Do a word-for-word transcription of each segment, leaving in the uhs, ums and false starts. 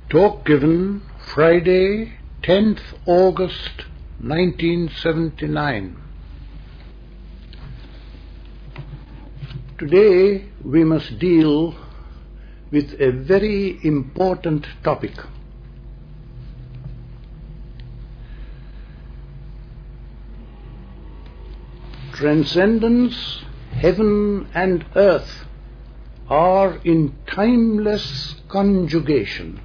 Talk given Friday, tenth August nineteen seventy-nine. Today we must deal with a very important topic. Transcendence, heaven and earth are in timeless conjugation.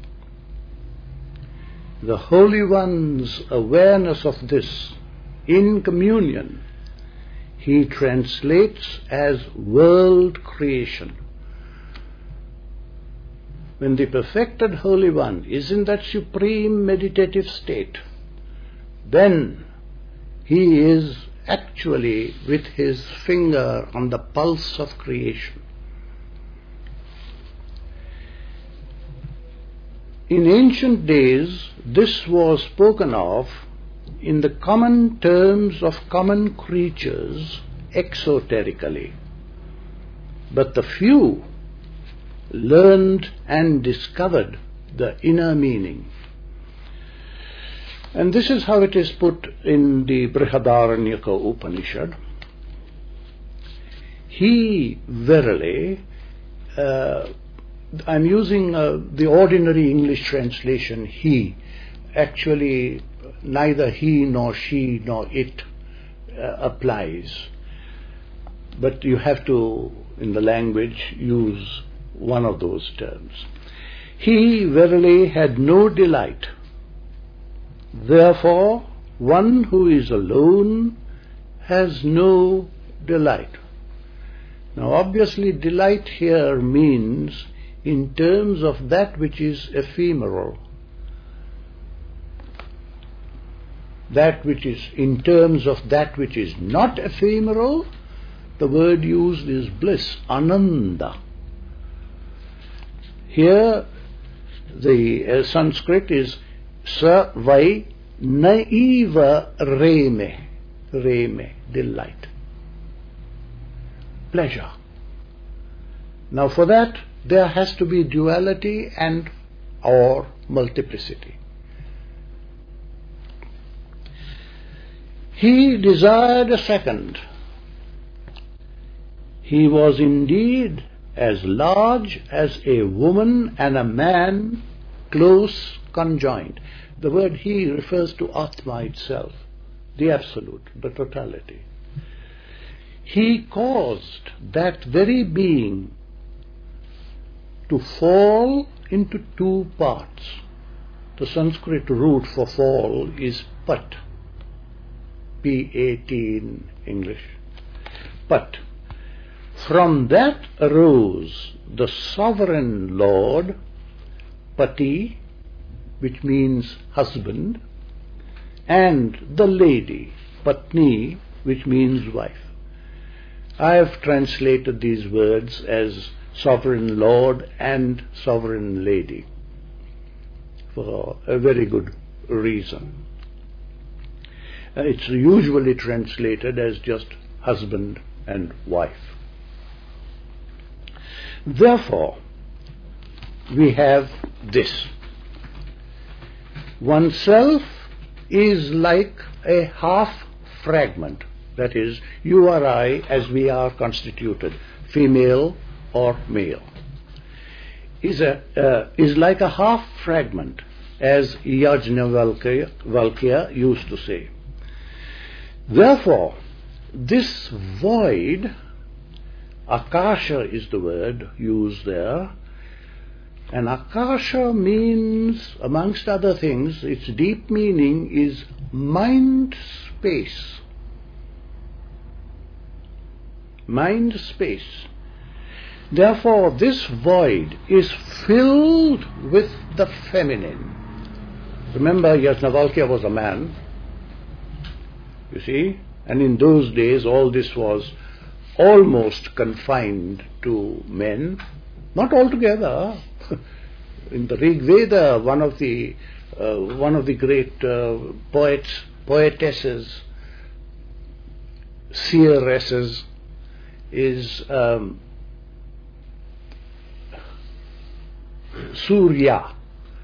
The Holy One's awareness of this in communion he translates as world creation. When the perfected Holy One is in that supreme meditative state, then he is actually with his finger on the pulse of creation. In ancient days, this was spoken of in the common terms of common creatures exoterically. But the few learned and discovered the inner meaning. And this is how it is put in the Brihadaranyaka Upanishad. He verily, uh, I'm using uh, the ordinary English translation, he. Actually, neither he nor she nor it uh, applies. But you have to, in the language, use one of those terms. He verily had no delight. Therefore, one who is alone has no delight. Now, obviously, delight here means in terms of that which is ephemeral. That which is, in terms of that which is not ephemeral, the word used is bliss, ananda. Here, the uh, Sanskrit is sa vai naiva reme, reme, delight, pleasure. Now for that, there has to be duality and or multiplicity. He desired a second. He was indeed as large as a woman and a man close conjoined. The word he refers to Atma itself, the absolute, the totality. He caused that very being to fall into two parts. The Sanskrit root for fall is pat, P A T in English, pat. From that arose the sovereign Lord, Pati, which means husband, and the lady, Patni, which means wife. I have translated these words as sovereign Lord and sovereign lady for a very good reason. Uh, it's usually translated as just husband and wife. Therefore, we have this. Oneself is like a half fragment. That is, you or I, as we are constituted, female or male, is a uh, is like a half fragment, as Yajnavalkya used to say. Therefore, this void, akasha is the word used there, and akasha means, amongst other things, its deep meaning is mind space. Mind space. Therefore, this void is filled with the feminine. Remember, Yajnavalkya was a man, you see, and in those days all this was almost confined to men, not altogether. In the Rig Veda, one of the uh, one of the great uh, poets, poetesses, seeresses, is um, Surya.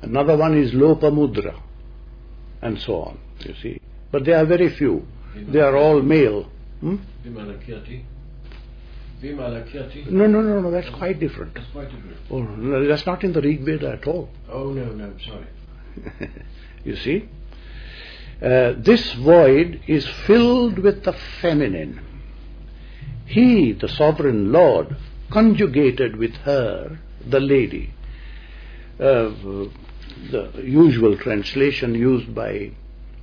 Another one is Lopamudra, and so on, you see. But they are very few. They are all male. Hmm? Vimalakirti. Vimalakirti. No, no, no, no, that's quite different. That's quite different. Oh, no, that's not in the Rig Veda at all. Oh, no, no, sorry. You see? Uh, this void is filled with the feminine. He, the sovereign Lord, conjugated with her, the lady. Uh, the usual translation used by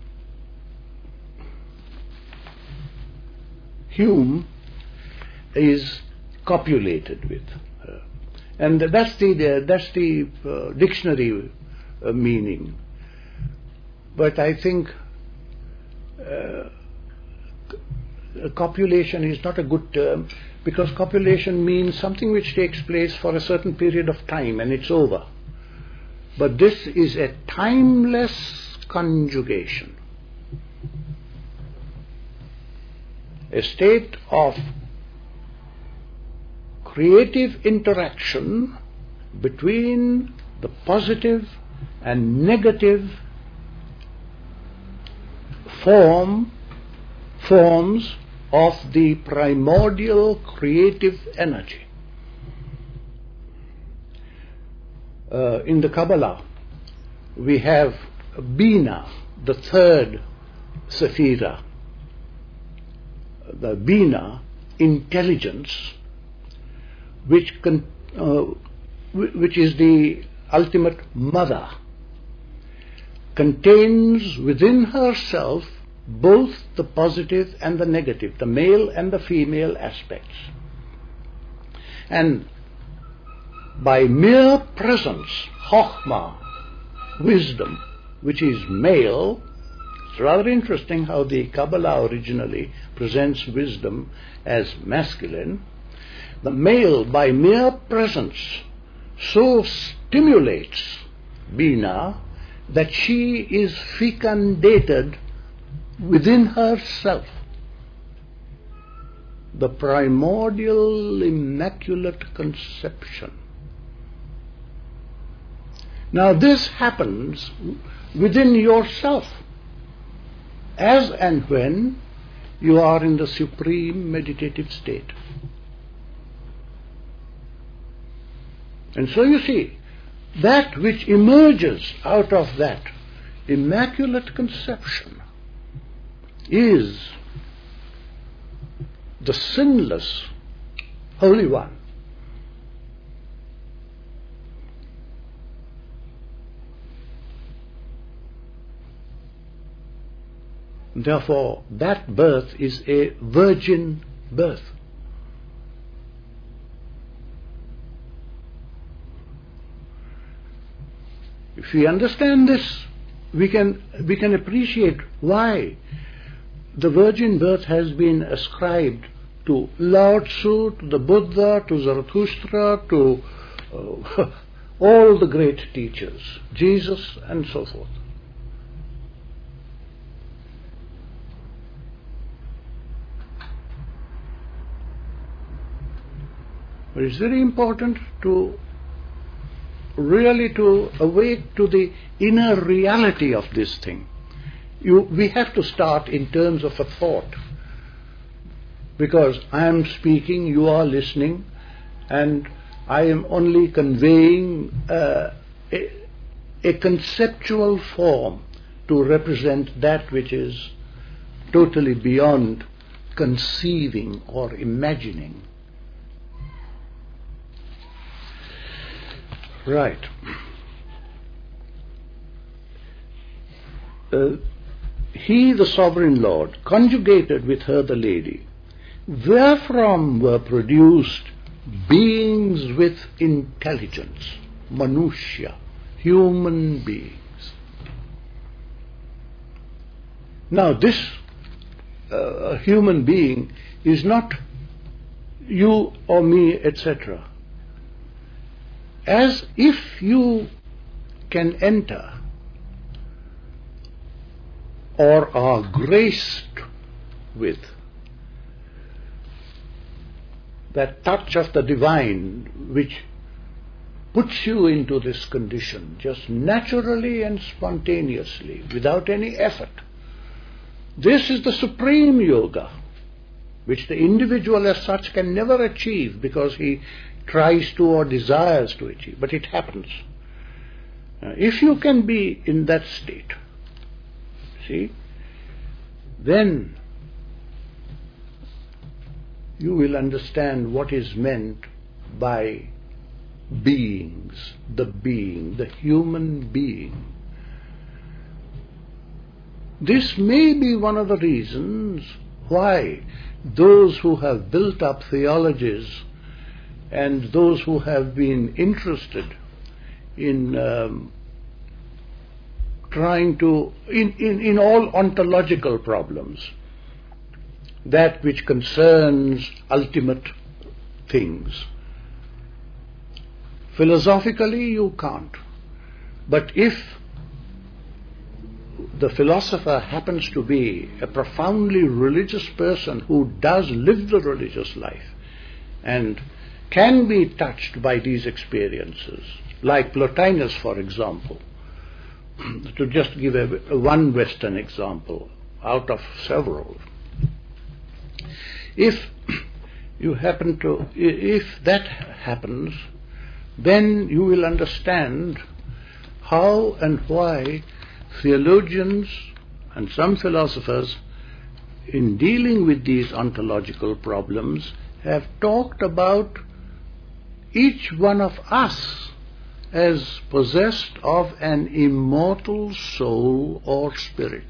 Hume is copulated with her. And that's the, that's the uh, dictionary uh, meaning. But I think uh, copulation is not a good term, because copulation means something which takes place for a certain period of time and it's over. But this is a timeless conjugation, a state of creative interaction between the positive and negative form forms of the primordial creative energy. Uh, in the Kabbalah, we have Bina, the third Sephira. The Bina, intelligence, which con, uh, which is the ultimate mother, contains within herself both the positive and the negative, the male and the female aspects. And by mere presence, Chokhmah, wisdom, which is male, it's rather interesting how the Kabbalah originally presents wisdom as masculine. The male, by mere presence, so stimulates Bina that she is fecundated within herself. The primordial immaculate conception. Now this happens within yourself as and when you are in the supreme meditative state. And so you see, that which emerges out of that immaculate conception is the sinless Holy One. Therefore, that birth is a virgin birth. If we understand this, we can we can appreciate why the virgin birth has been ascribed to Lao Tzu, to the Buddha, to Zarathustra, to uh, all the great teachers, Jesus, and so forth. But it's very important to really to awake to the inner reality of this thing. You, we have to start in terms of a thought, because I am speaking, you are listening, and I am only conveying uh, a, a conceptual form to represent that which is totally beyond conceiving or imagining. Right. Uh, he, the sovereign Lord, conjugated with her the lady, wherefrom were produced beings with intelligence, manushya, human beings. Now this uh, human being is not you or me, et cetera. As if you can enter or are graced with that touch of the divine which puts you into this condition, just naturally and spontaneously, without any effort. This is the supreme yoga, which the individual as such can never achieve because he tries to or desires to achieve, but it happens. Uh, if you can be in that state, see, then you will understand what is meant by beings, the being, the human being. This may be one of the reasons why those who have built up theologies and those who have been interested in um, trying to, in, in, in all ontological problems, that which concerns ultimate things. Philosophically you can't. But if the philosopher happens to be a profoundly religious person who does live the religious life and can be touched by these experiences, like Plotinus, for example, to just give a, a one Western example out of several. If you happen to, if that happens, then you will understand how and why theologians and some philosophers, in dealing with these ontological problems, have talked about each one of us as possessed of an immortal soul or spirit.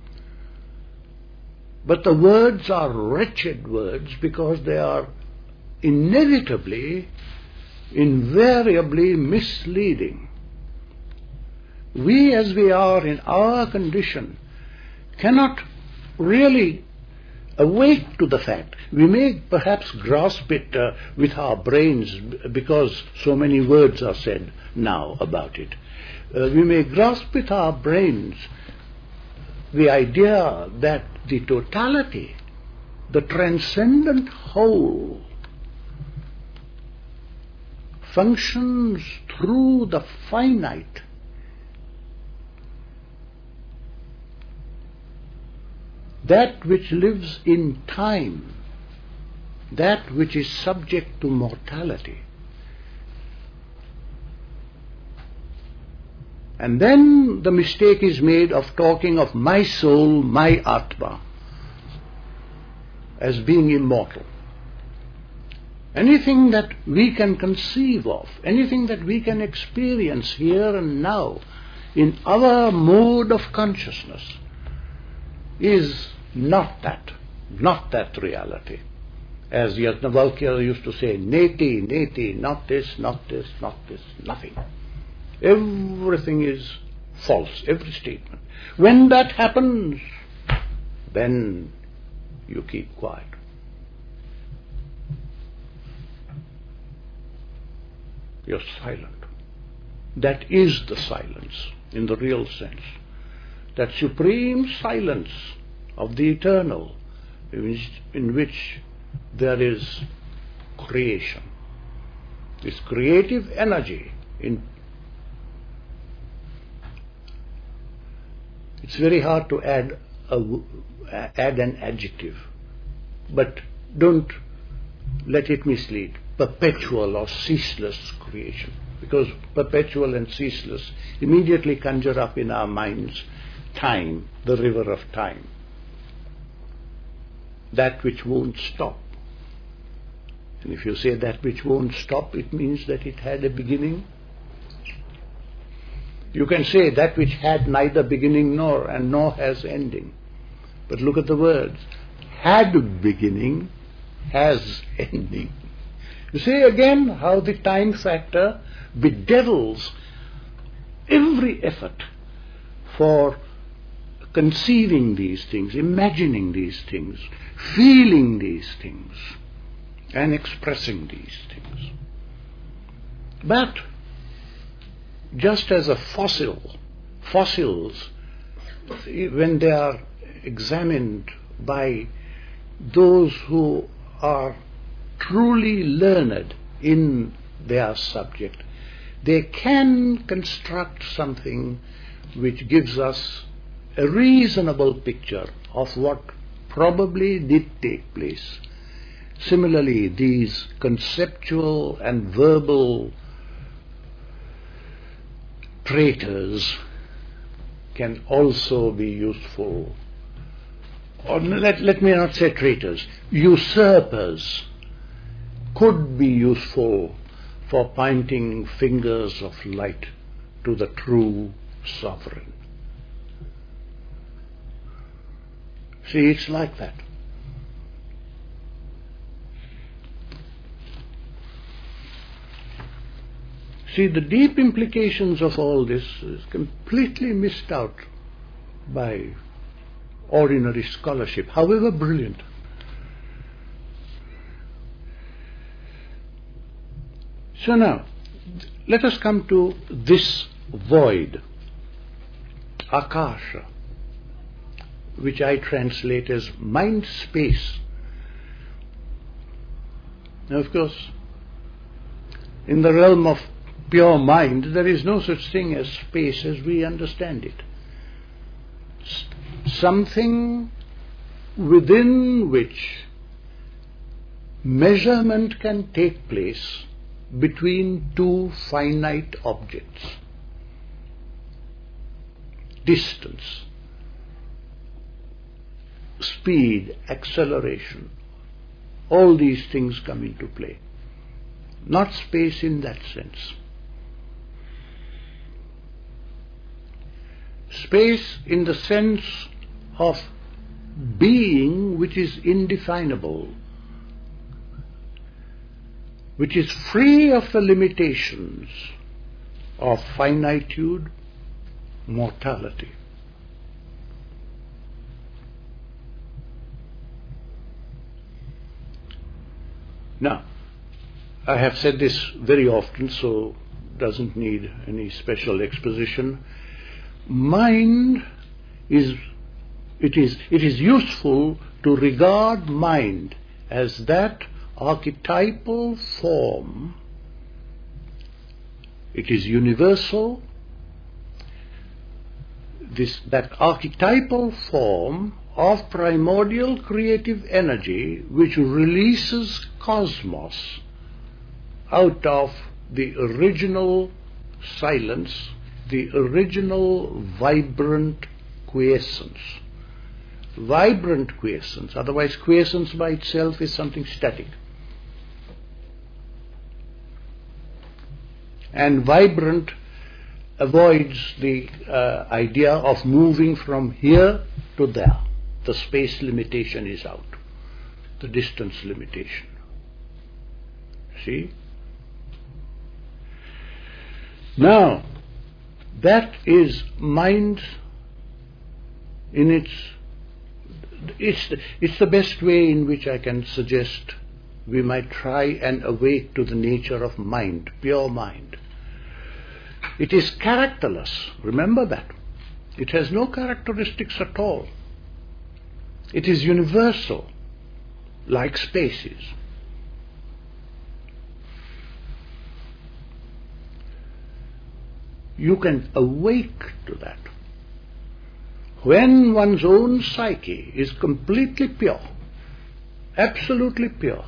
But the words are wretched words because they are inevitably, invariably misleading. We, as we are in our condition, cannot really awake to the fact. We may perhaps grasp it uh, with our brains because so many words are said now about it. Uh, we may grasp with our brains the idea that the totality, the transcendent whole, functions through the finite. That which lives in time, that which is subject to mortality. And then the mistake is made of talking of my soul, my Atma, as being immortal. Anything that we can conceive of, anything that we can experience here and now in our mode of consciousness is not that, not that reality. As Yajnavalkya used to say, neti, neti, not this, not this, not this, nothing. Everything is false, every statement. When that happens, then you keep quiet. You're silent. That is the silence in the real sense. That supreme silence of the eternal, in which, in which there is creation, this creative energy. In it's very hard to add a, add an adjective, but don't let it mislead. Perpetual or ceaseless creation, because perpetual and ceaseless immediately conjure up in our minds time, the river of time, that which won't stop. And if you say that which won't stop, it means that it had a beginning. You can say that which had neither beginning nor and nor has ending. But look at the words. Had beginning, has ending. You see again how the time factor bedevils every effort for conceiving these things, imagining these things, feeling these things, and expressing these things. But just as a fossil, fossils, when they are examined by those who are truly learned in their subject, they can construct something which gives us a reasonable picture of what probably did take place. Similarly, these conceptual and verbal traitors can also be useful. Or let, let me not say traitors, usurpers could be useful for pointing fingers of light to the true sovereign. See, it's like that. See, the deep implications of all this is completely missed out by ordinary scholarship, however brilliant. So now, let us come to this void, Akasha, which I translate as mind space. Now, of course, in the realm of pure mind, there is no such thing as space as we understand it. S- something within which measurement can take place between two finite objects. Distance, speed, acceleration, all these things come into play. Not space in that sense. Space in the sense of being which is indefinable, which is free of the limitations of finitude, mortality. Now, I have said this very often, so doesn't need any special exposition. Mind is, it is, it is useful to regard mind as that archetypal form. It is universal. This, that archetypal form of primordial creative energy which releases cosmos out of the original silence, the original vibrant quiescence. Vibrant quiescence, otherwise quiescence by itself is something static. And vibrant avoids the uh, idea of moving from here to there. The space limitation is out, the distance limitation. See? Now, that is mind in its, it's, it's the best way in which I can suggest we might try and awake to the nature of mind, pure mind. It is characterless, remember that. It has no characteristics at all. It is universal, like space is. You can awake to that. When one's own psyche is completely pure, absolutely pure,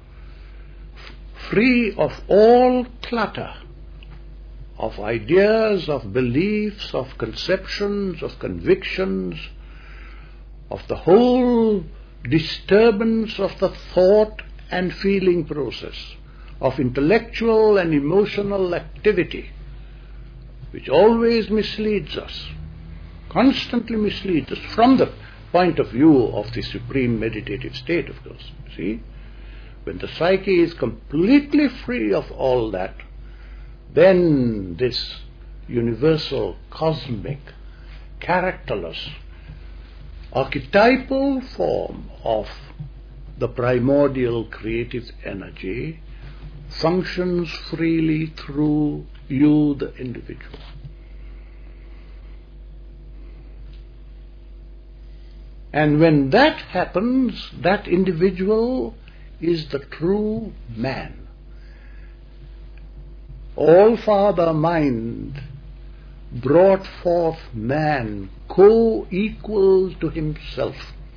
free of all clutter, of ideas, of beliefs, of conceptions, of convictions, of the whole disturbance of the thought and feeling process, of intellectual and emotional activity, which always misleads us, constantly misleads us from the point of view of the supreme meditative state, of course. See? When the psyche is completely free of all that, then this universal, cosmic, characterless, archetypal form of the primordial creative energy functions freely through you, the individual. And when that happens, that individual is the true man. All-Father Mind brought forth man co-equal to himself,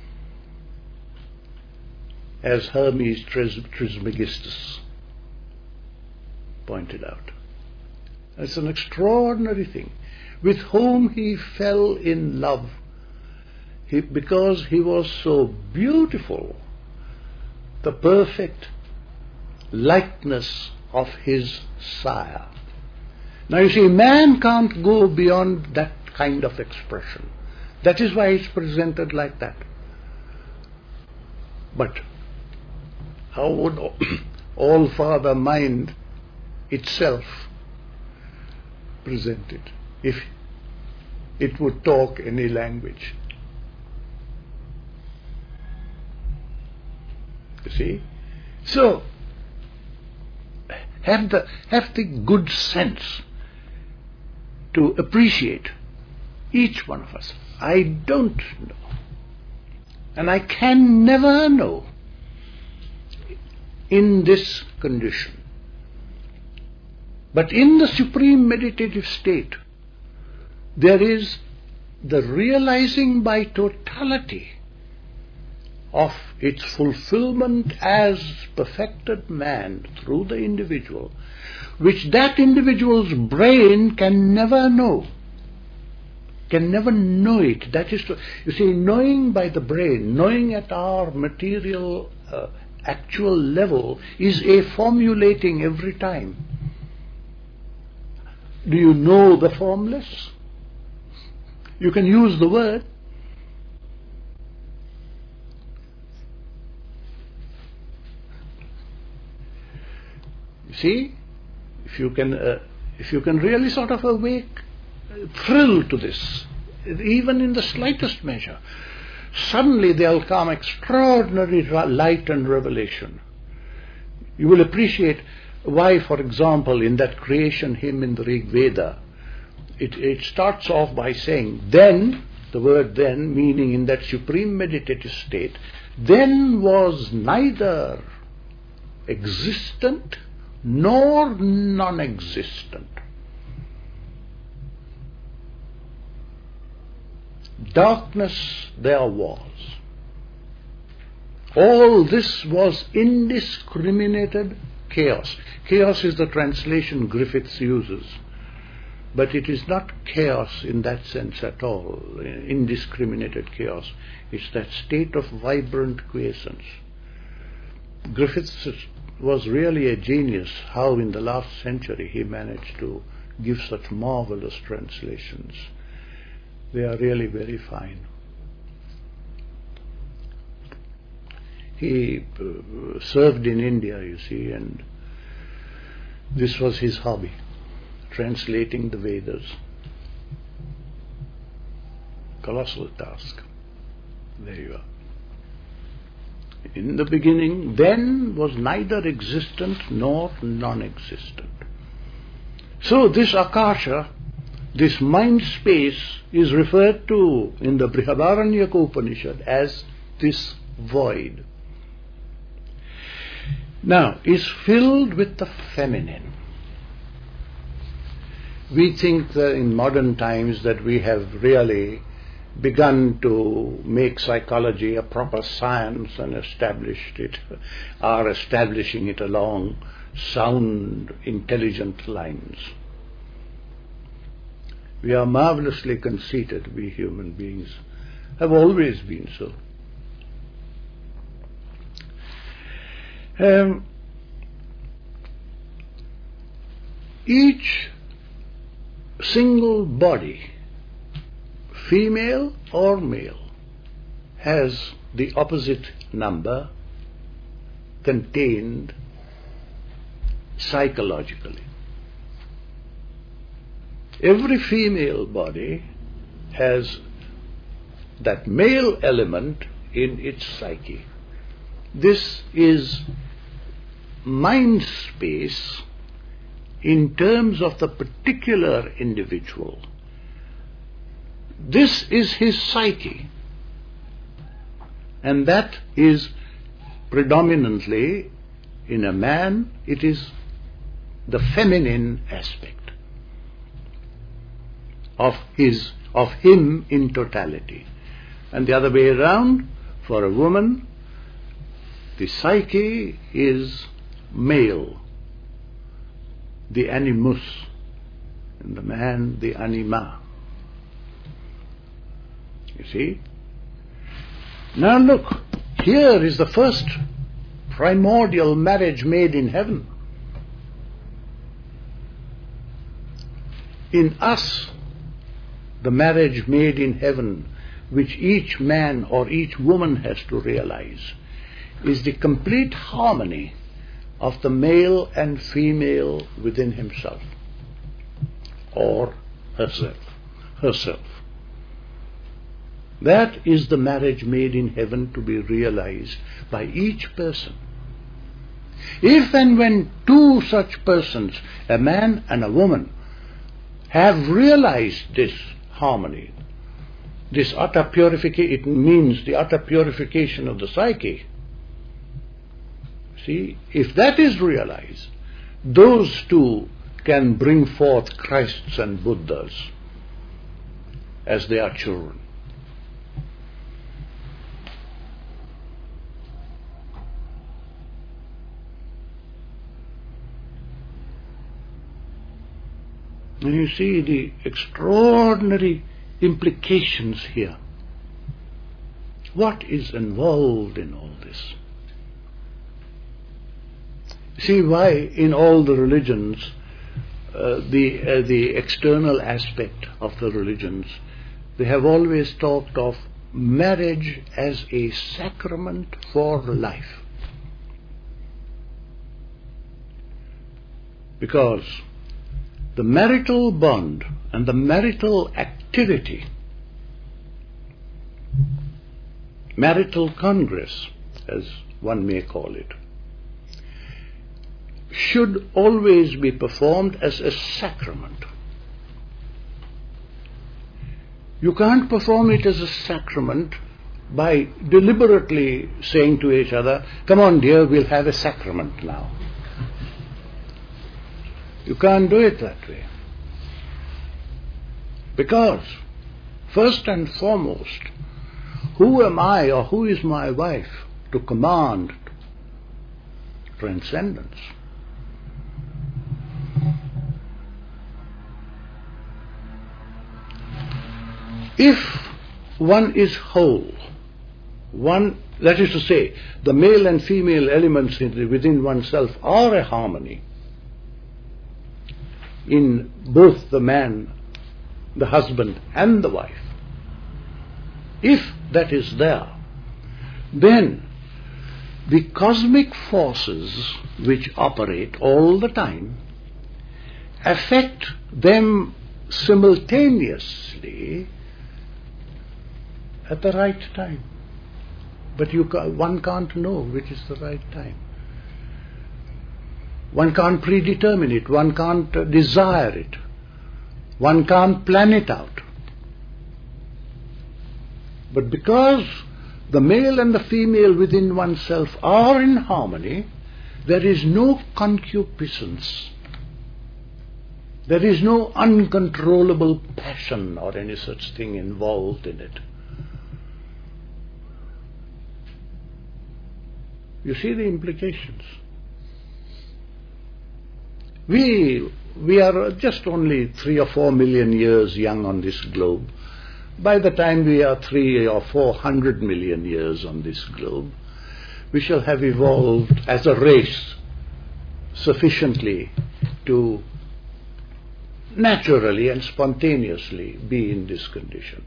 as Hermes Trismegistus pointed out. It's an extraordinary thing. With whom he fell in love, he, because he was so beautiful, the perfect likeness of his sire. Now you see, man can't go beyond that kind of expression. That is why it's presented like that. But how would All-Father Mind itself present it if it would talk any language? You see? So, have the, have the good sense to appreciate each one of us. I don't know, and I can never know in this condition. But in the supreme meditative state, there is the realizing by totality of its fulfillment as perfected man through the individual, which that individual's brain can never know, can never know it. That is to, you see, knowing by the brain, knowing at our material uh, actual level is a formulating every time. Do you know the formless? You can use the word. You see, if you can, uh, if you can really sort of awake, uh, thrill to this, even in the slightest measure, suddenly there'll come extraordinary light and revelation. You will appreciate why, for example, in that creation hymn in the Rig Veda, it, it starts off by saying, then, the word then, meaning in that supreme meditative state, then was neither existent nor non-existent. Darkness there was. All this was indiscriminated chaos. Chaos is the translation Griffiths uses, but it is not chaos in that sense at all, indiscriminated chaos. It's that state of vibrant quiescence. Griffiths was really a genius, how in the last century he managed to give such marvelous translations. They are really very fine. He uh, served in India, you see, and this was his hobby, translating the Vedas. Colossal task. There you are. In the beginning, then was neither existent nor non-existent. So this Akasha, this mind space, is referred to in the Brihadaranyaka Upanishad as this void. Now, is filled with the feminine. We think that in modern times that we have really begun to make psychology a proper science and established it, are establishing it along sound, intelligent lines. We are marvelously conceited, we human beings, have always been so. Um, each single body, female or male, has the opposite number contained psychologically. Every female body has that male element in its psyche. This is mind space in terms of the particular individual. This is his psyche, and that is predominantly, in a man, it is the feminine aspect of his, of him in totality. And the other way around, for a woman, the psyche is male, the animus, and the man, the anima. You see? Now look, here is the first primordial marriage made in heaven. In us, the marriage made in heaven, which each man or each woman has to realize, is the complete harmony of the male and female within himself or herself. herself. That is the marriage made in heaven to be realized by each person. If and when two such persons, a man and a woman, have realized this harmony, this utter purification, it means the utter purification of the psyche. See, if that is realized, those two can bring forth Christs and Buddhas as their children. And you see the extraordinary implications here. What is involved in all this? See why in all the religions, uh, the uh, the external aspect of the religions, they have always talked of marriage as a sacrament for life. Because the marital bond and the marital activity, marital congress, as one may call it, should always be performed as a sacrament. You can't perform it as a sacrament by deliberately saying to each other, "Come on dear, we'll have a sacrament now." You can't do it that way. Because, first and foremost, who am I or who is my wife to command transcendence? If one is whole, one, that is to say, the male and female elements within oneself are a harmony in both the man, the husband and the wife. If that is there, then the cosmic forces which operate all the time affect them simultaneously at the right time. But you ca- one can't know which is the right time. One can't predetermine it. One can't uh, desire it. One can't plan it out. But because the male and the female within oneself are in harmony, there is no concupiscence. There is no uncontrollable passion or any such thing involved in it. You see the implications. We, we are just only three or four million years young on this globe. By the time we are three or four hundred million years on this globe, we shall have evolved as a race sufficiently to naturally and spontaneously be in this condition.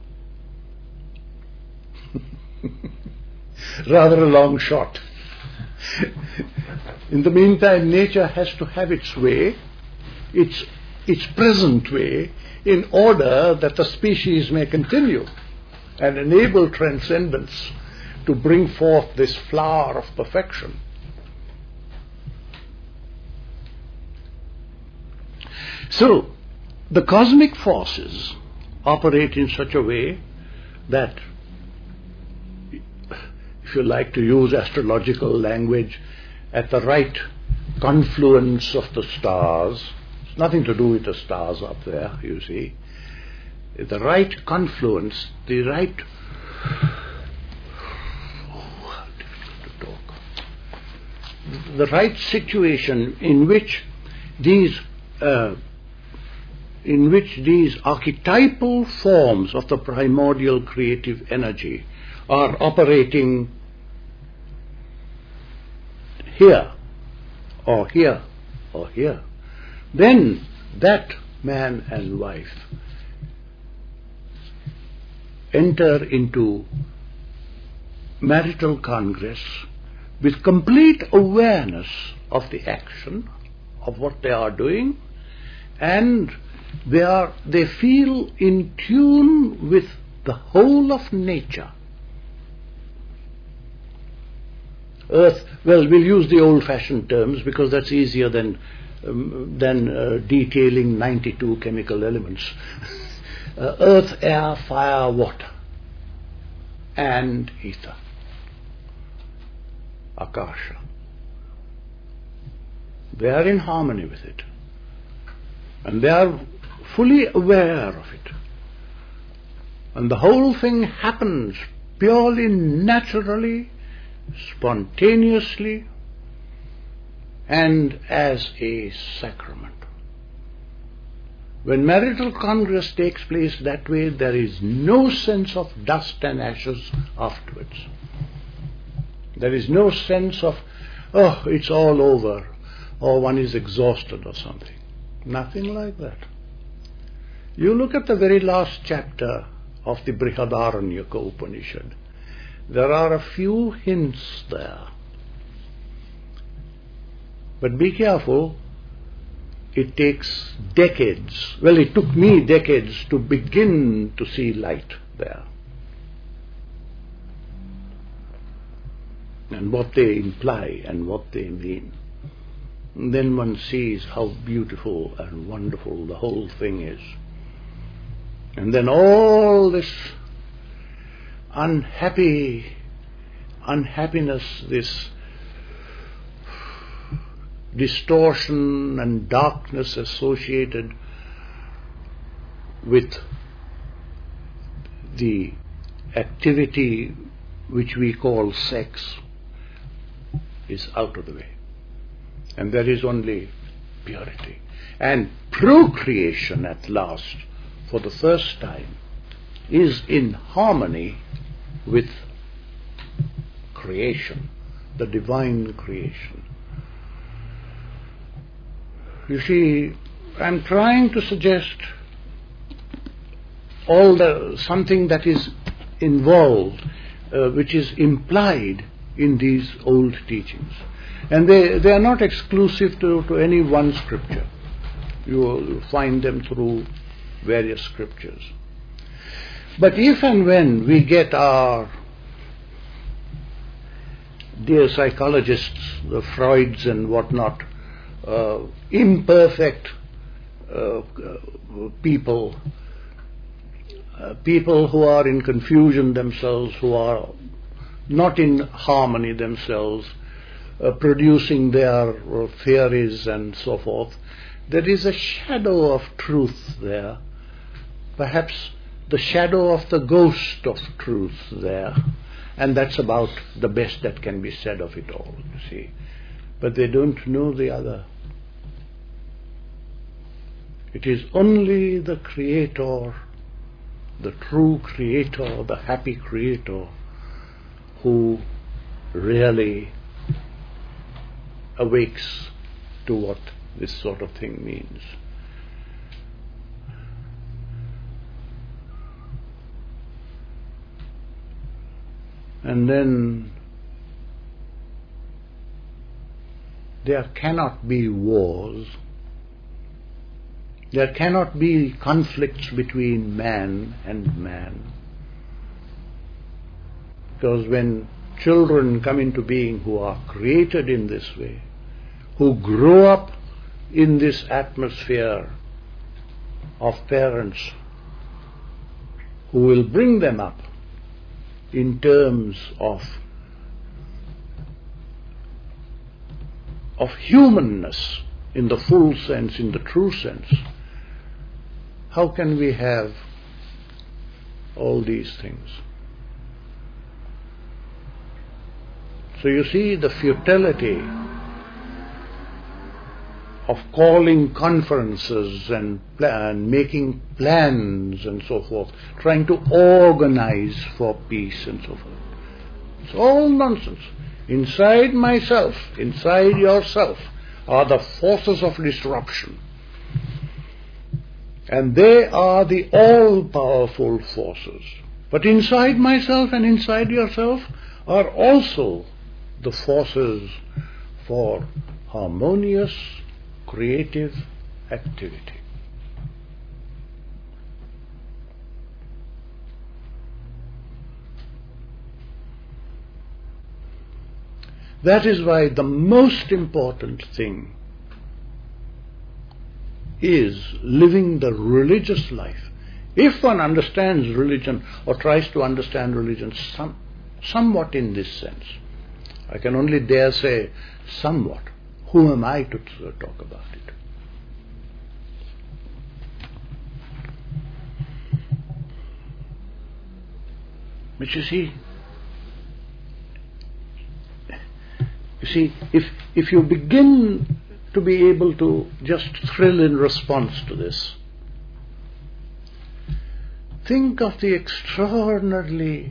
Rather a long shot. In the meantime, nature has to have its way, its, its present way, in order that the species may continue and enable transcendence to bring forth this flower of perfection. So, the cosmic forces operate in such a way that, if you like to use astrological language, at the right confluence of the stars. It's nothing to do with the stars up there, you see. The right confluence, the right... Oh, how difficult to talk. The right situation in which these... Uh, in which these archetypal forms of the primordial creative energy are operating here, or here, or here, then that man and wife enter into marital congress with complete awareness of the action, of what they are doing, and they are, they feel in tune with the whole of nature. Earth, well, we'll use the old-fashioned terms because that's easier than um, than uh, detailing ninety-two chemical elements. uh, earth, air, fire, water, and ether, Akasha. They are in harmony with it, and they are fully aware of it. And the whole thing happens purely, naturally, spontaneously, and as a sacrament. When marital congress takes place that way, there is no sense of dust and ashes afterwards. There is no sense of, oh, it's all over, or one is exhausted or something. Nothing like that. You look at the very last chapter of the Brihadaranyaka Upanishad. There are a few hints there. But be careful, it takes decades. Well, it took me decades to begin to see light there. And what they imply and what they mean. And then one sees how beautiful and wonderful the whole thing is. And then all this unhappy unhappiness, this distortion and darkness associated with the activity which we call sex is out of the way. And there is only purity. And procreation at last, for the first time, is in harmony with creation, the divine creation. You see, I'm trying to suggest all the something that is involved, uh, which is implied in these old teachings. And they, they are not exclusive to, to any one scripture. You will find them through various scriptures. But if and when we get our dear psychologists, the Freuds and whatnot, uh, imperfect uh, people, uh, people who are in confusion themselves, who are not in harmony themselves, uh, producing their uh, theories and so forth, there is a shadow of truth there, perhaps the shadow of the ghost of truth there, and that's about the best that can be said of it all, you see. But they don't know the other. It is only the Creator, the true Creator, the happy Creator, who really awakes to what this sort of thing means. And then there cannot be wars, there cannot be conflicts between man and man. Because when children come into being who are created in this way, who grow up in this atmosphere of parents who will bring them up in terms of of humanness in the full sense, in the true sense, how can we have all these things? So you see the futility of calling conferences and plan, making plans and so forth, trying to organize for peace and so forth. It's all nonsense. Inside myself, inside yourself, are the forces of disruption. And they are the all-powerful forces. But inside myself and inside yourself are also the forces for harmonious, creative activity. That is why the most important thing is living the religious life. If one understands religion or tries to understand religion some, somewhat in this sense, I can only dare say somewhat. Who am I to talk about it? But you see, you see, if if you begin to be able to just thrill in response to this, think of the extraordinarily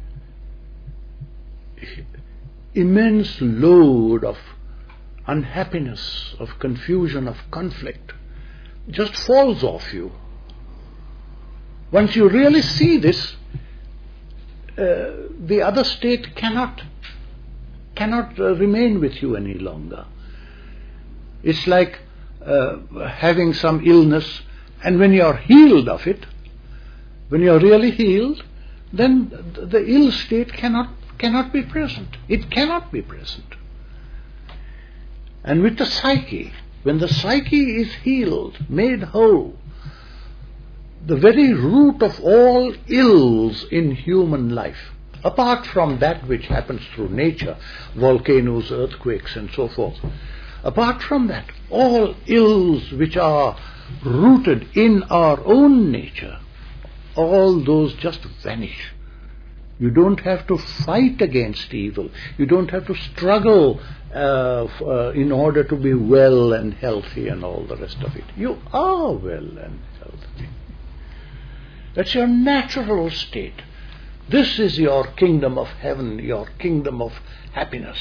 immense load of unhappiness, of confusion, of conflict, just falls off you. Once you really see this, uh, the other state cannot cannot uh, remain with you any longer. It's like uh, having some illness, and when you're healed of it, when you're really healed, then the ill state cannot cannot be present. It cannot be present. And with the psyche, when the psyche is healed, made whole, the very root of all ills in human life, apart from that which happens through nature, volcanoes, earthquakes and so forth, apart from that, all ills which are rooted in our own nature, all those just vanish. You don't have to fight against evil. You don't have to struggle uh, f- uh, in order to be well and healthy and all the rest of it. You are well and healthy. That's your natural state. This is your kingdom of heaven, your kingdom of happiness.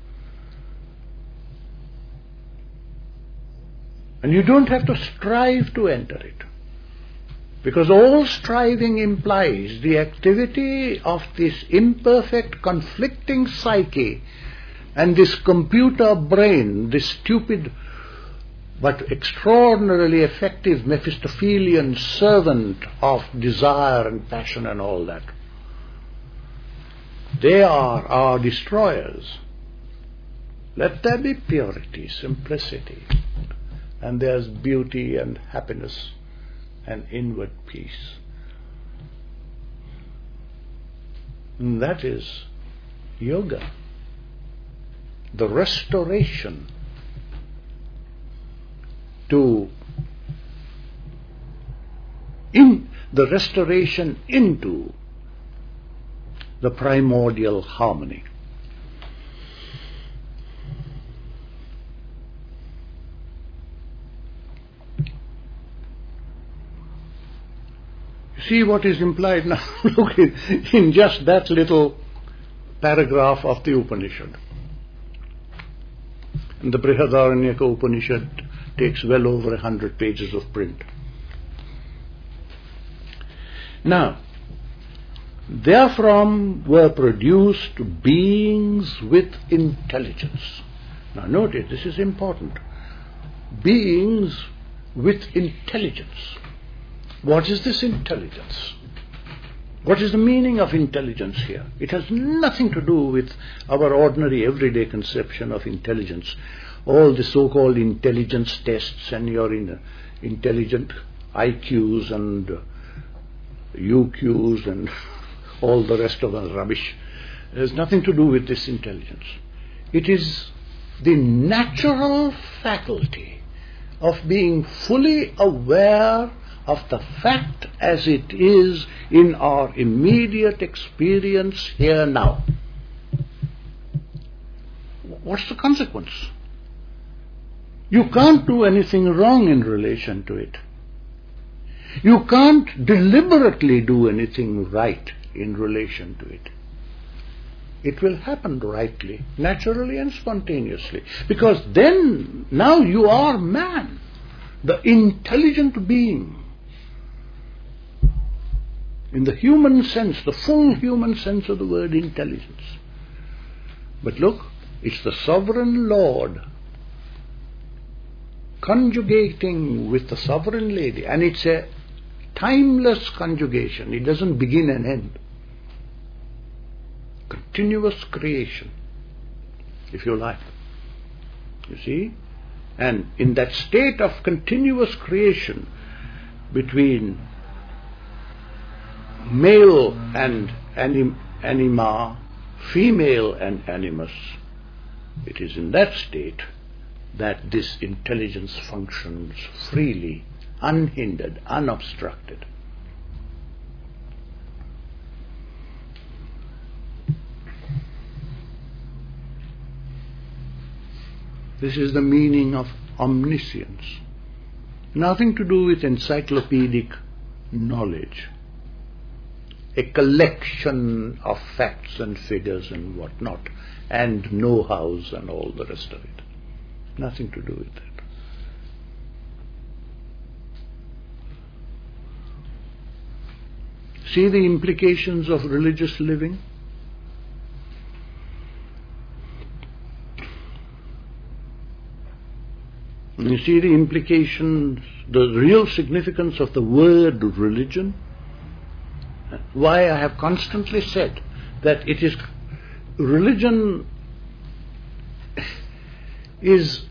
And you don't have to strive to enter it. Because all striving implies the activity of this imperfect, conflicting psyche and this computer brain, this stupid but extraordinarily effective Mephistophelian servant of desire and passion and all that. They are our destroyers. Let there be purity, simplicity, and there's beauty and happiness and inward peace. And that is yoga, the restoration to in the restoration into the primordial harmony. See what is implied now. Look in, in just that little paragraph of the Upanishad. And the Brihadaranyaka Upanishad takes well over a hundred pages of print. Now, therefrom were produced beings with intelligence. Now note it, this is important. Beings with intelligence. What is this intelligence? What is the meaning of intelligence here? It has nothing to do with our ordinary everyday conception of intelligence. All the so-called intelligence tests and your in, intelligent I Qs and U Qs and all the rest of the rubbish. It has nothing to do with this intelligence. It is the natural faculty of being fully aware of the fact as it is in our immediate experience here now. What's the consequence? You can't do anything wrong in relation to it. You can't deliberately do anything right in relation to it. It will happen rightly, naturally and spontaneously. Because then, now you are man, the intelligent being. In the human sense, the full human sense of the word intelligence. But look, it's the sovereign Lord conjugating with the sovereign lady, and it's a timeless conjugation. It doesn't begin and end. Continuous creation, if you like. You see? And in that state of continuous creation between male and anim- anima, female and animus, it is in that state that this intelligence functions freely, unhindered, unobstructed. This is the meaning of omniscience. Nothing to do with encyclopedic knowledge, a collection of facts and figures and whatnot, and know-hows and all the rest of it. Nothing to do with that. See the implications of religious living? You see the implications, the real significance of the word religion? Why I have constantly said that it is religion is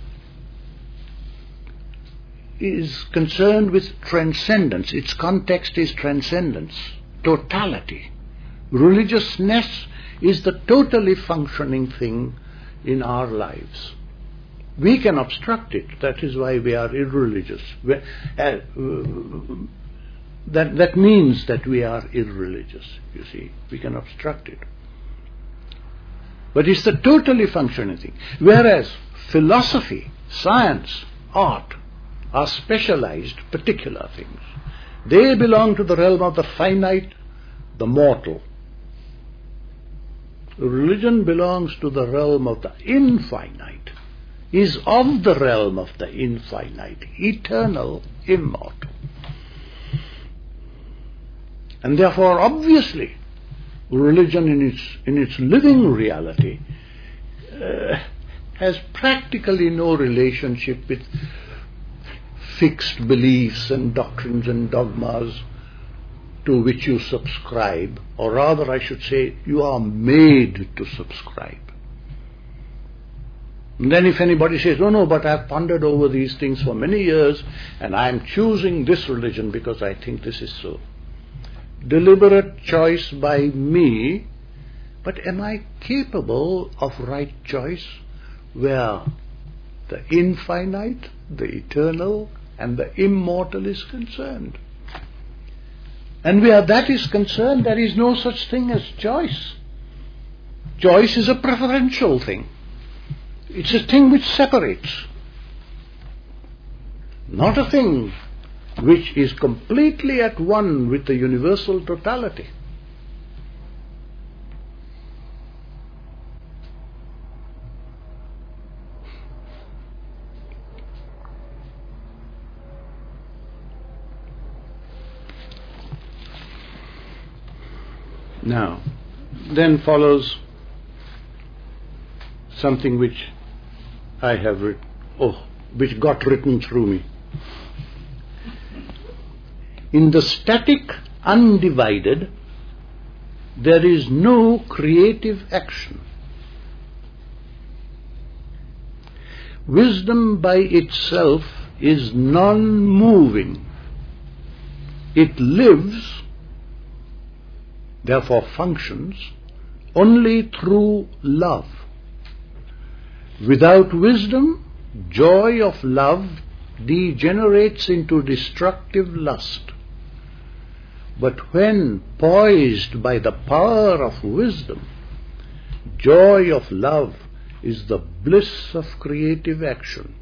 is concerned with transcendence. Its context is transcendence, totality. Religiousness is the totally functioning thing in our lives. We can obstruct it. That is why we are irreligious. We, uh, that, that means that we are irreligious, you see. We can obstruct it. But it's the totally functioning thing. Whereas philosophy, science, art are specialized particular things. They belong to the realm of the finite, the mortal. Religion belongs to the realm of the infinite, is of the realm of the infinite, eternal, immortal. And therefore, obviously, religion in its, in its living reality uh, has practically no relationship with fixed beliefs and doctrines and dogmas to which you subscribe, or rather I should say you are made to subscribe. And then if anybody says, oh no, but I've pondered over these things for many years and I'm choosing this religion because I think this is so. Deliberate choice by me, but am I capable of right choice where the infinite, the eternal, and the immortal is concerned? And where that is concerned, there is no such thing as choice. Choice is a preferential thing. It's a thing which separates, not a thing which is completely at one with the universal totality. Now, then follows something which I have written, oh, which got written through me. In the static, undivided, there is no creative action. Wisdom by itself is non-moving. It lives, therefore functions, only through love. Without wisdom, joy of love degenerates into destructive lust. But when poised by the power of wisdom, joy of love is the bliss of creative action.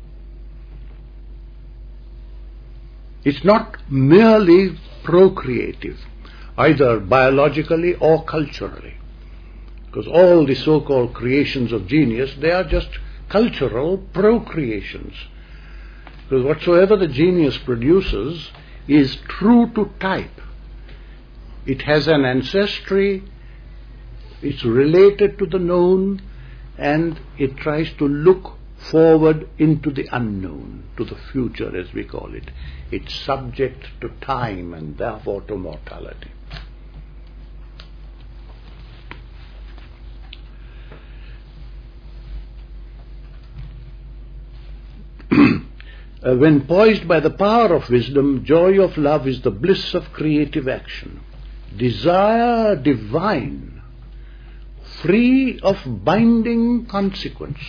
It's not merely procreative, either biologically or culturally. Because all the so-called creations of genius, they are just cultural procreations. Because whatsoever the genius produces is true to type. It has an ancestry, it's related to the known, and it tries to look forward into the unknown, to the future as we call it. It's subject to time and therefore to mortality. Uh, when poised by the power of wisdom, joy of love is the bliss of creative action. Desire divine, free of binding consequence.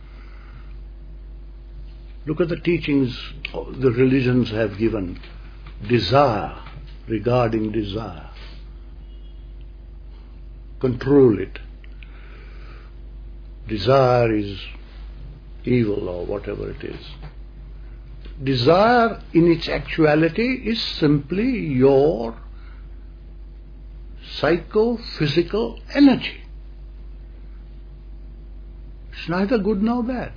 Look at the teachings the religions have given. Desire, regarding desire. Control it. Desire is evil or whatever it is. Desire in its actuality is simply your psycho-physical energy. It's neither good nor bad.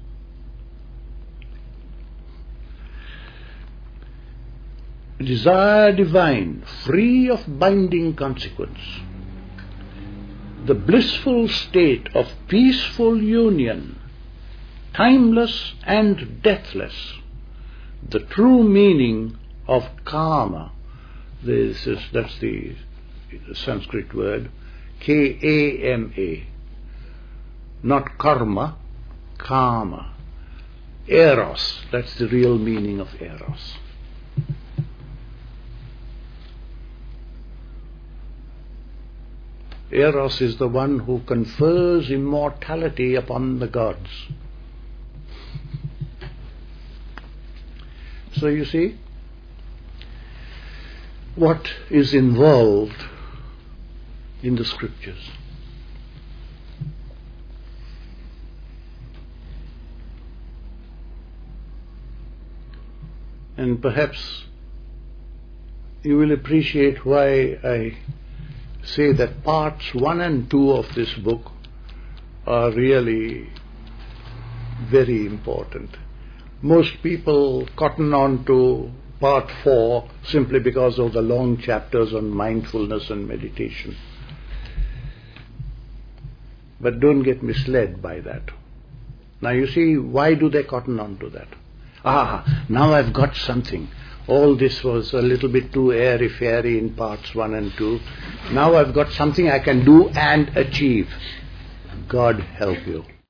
Desire divine, free of binding consequence. The blissful state of peaceful union, timeless and deathless. The true meaning of karma. This is, that's the Sanskrit word, K A M A. Not karma, karma. Eros, that's the real meaning of eros. Eros is the one who confers immortality upon the gods. So you see, what is involved in the scriptures. And perhaps you will appreciate why I say that parts one and two of this book are really very important. Most people cotton on to part four simply because of the long chapters on mindfulness and meditation. But don't get misled by that. Now you see, why do they cotton on to that? Ah, now I've got something. All this was a little bit too airy-fairy in parts one and two. Now I've got something I can do and achieve. God help you.